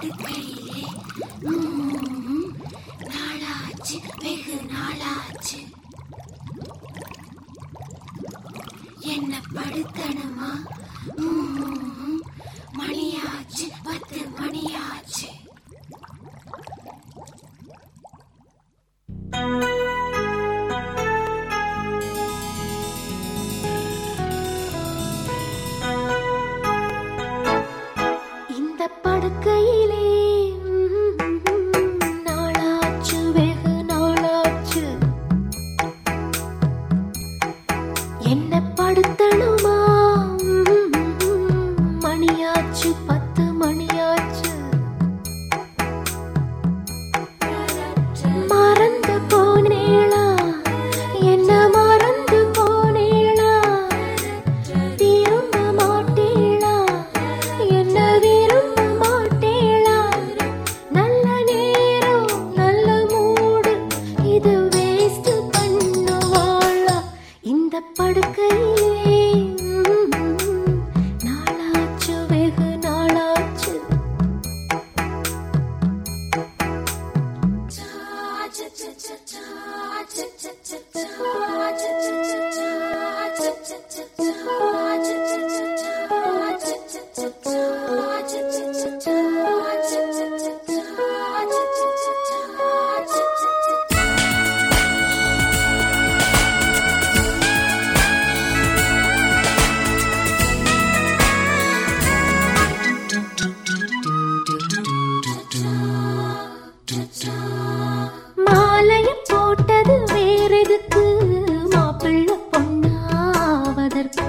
படுக்கையிலே நாளாச்சு, வெகு நாளாச்சு. என்ன படுத்தணுமா? மணியாச்சு, 10 மணியாச்சு. இந்த படுக்கையிலே நாளாச்சு, வெகு நாளாச்சு. என்ன படுத்தணுமா? மணியாச்சு, 10 மணியாச்சு. மறந்து போனேளா, என்ன மறந்து போனேளா. விரும்ப மாட்டேளா, என்ன விரும்ப மாட்டேளா. நல்ல நேரம், நல்ல மூடு, இது வேஸ்ட் பண்ணுவாளா? இந்த படுக்கையிலே நாளாச்சு, வெகு நாளாச்சு. மாலைய போட்டது வேறெதுக்கு? மாப்பிள்ளை பொண்ணாவதற்கு.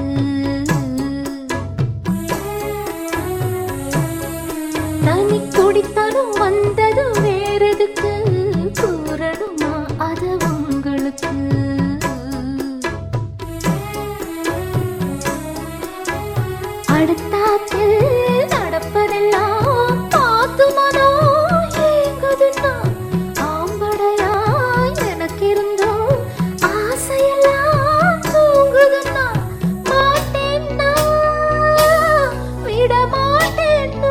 தனி குடித்தனம் வந்தது வேறெதுக்கு? கூறணுமா அது உங்களுக்கு? அடுத்தாத்து நடப்பதெல்லாம் பார்த்து மனோ ஏங்குதுன்னா, ஆம்படையா எனக்கு இருந்தோம் ஆசையெல்லாம் தூங்குதுன்னா, மாட்டேன்னா விட மாட்டேன்னா.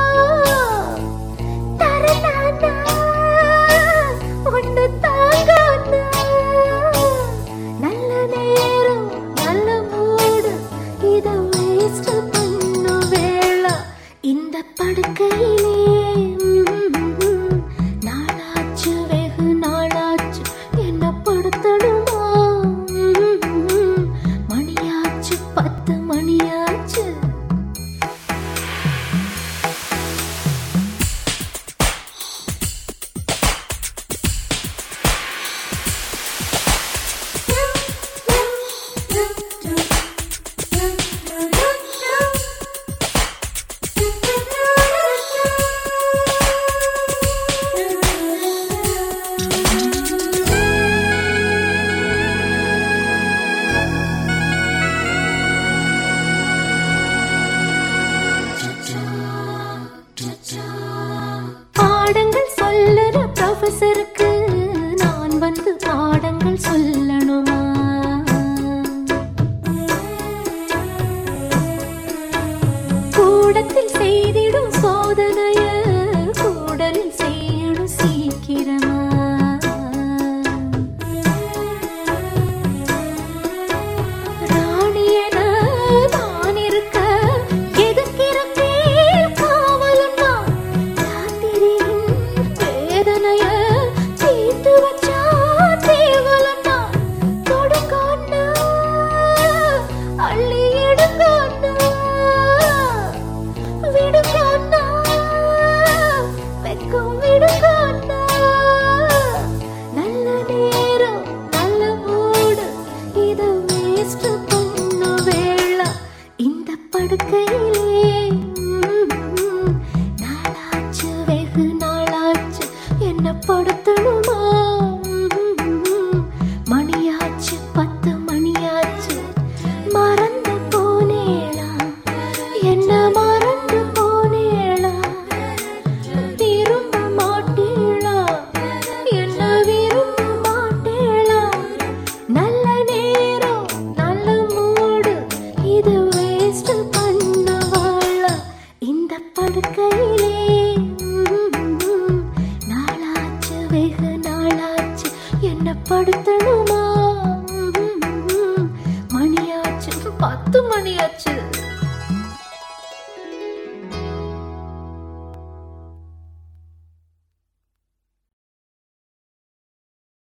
தரலானா ஒன்று தாங்கானா. நல்ல நேரம், நல்ல மூடு, இதை வேஸ்ட் பண்ணு வேளா. இந்த படுக்கையிலே நாளாச்சு, வெகு நாளாச்சு. என்ன படுத்தணுமா? மணியாச்சு, 10 மணியாச்சு. பாடங்கள் சொல்லுற ப்ரொஃபஸருக்கு நான் வந்து பாடங்கள் சொல்லணுமா? கூடத்தில் செய்திடும் சோதனைய கூடலில் செய்யணும் சீக்கிரமா? ராணியன நான் இருக்க எதுக்கிறப்பே காவலன்னா, ராத்திரியின் வேதனைய தீர்த்து வச்சா தேவலன்னா. வெகு நாளாச்சு என்ன படுத்தணுமா